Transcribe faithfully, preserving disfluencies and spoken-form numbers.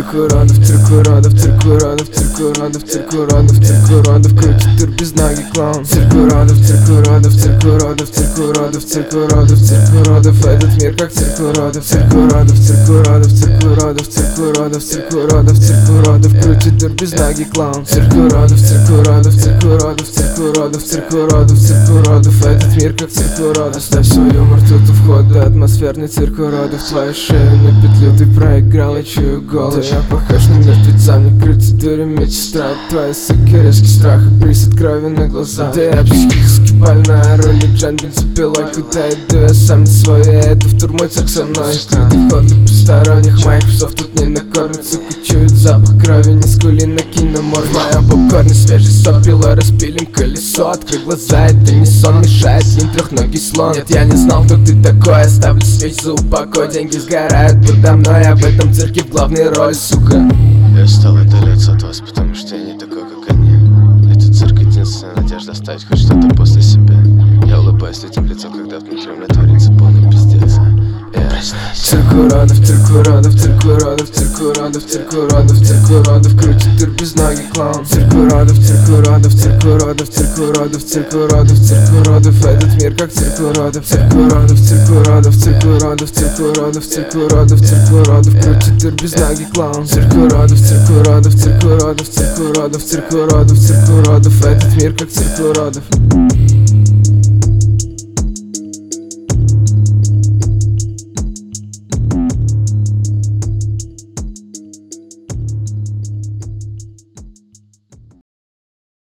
цирк уродов, цирк уродов, цирк уродов, цирк уродов, цирк уродов, цирк уродов, крутит тур без ноги клоун. Цирк уродов, цирк уродов, цирк уродов, цирк уродов, цирк уродов, цирк уродов, этот мир как цирк уродов. Цирк уродов, цирк уродов, цирк уродов, цирк уродов, цирк уродов, цирк уродов, крутит тур без ноги клоун. Цирк уродов, цирк уродов, цирк уродов, цирк уродов, цирк уродов, цирк уродов, этот мир как цирк уродов. Ставь свой юмор тут у входа, атмосферный цирк уродов. Твою шею на петлю ты проиграл, я чую голос. Да я похож на мертвеца, мне крутит дури медсестра. Твои суки резкий страх и присед крови на глаза. Да я психически больная, роли Джан бензопилой. Куда иду, я сам не свой, я иду в турмой цирк со мной. Крутый вход у посторонних, моих псов тут не накормят. Сука, чует запах крови, не скули, накинь на морд. В моем попкорне свежий сок, пилой распилим колесо. Открой глаза, это не сон, мешает им трехногий слон. Нет, я не знал, кто ты такой, оставлю свечь за упокой. Деньги сгорают подо мной, об этом цирке в главной роли, сука. Я стал отдаляться от вас, потому что я не такой, как они. Этот цирк единственная надежда оставить хоть что-то после себя. Я улыбаюсь этим лицом, когда внутри у меня творится полный пиздец. Цирк уродов, цирк уродов, цирк уродов, цирк уродов, цирк уродов, цирк уродов, крутит тур без ноги клоун. Цирк уродов, цирк уродов, цирк уродов, цирк уродов, цирк уродов, цирк уродов, этот мир как цирк уродов. Цирк уродов, цирк уродов, цирк уродов, цирк уродов, цирк уродов, цирк уродов, крутит тур без ноги клоун. Цирк уродов, цирк уродов, цирк уродов, цирк уродов, цирк уродов, цирк уродов, этот мир как цирк уродов.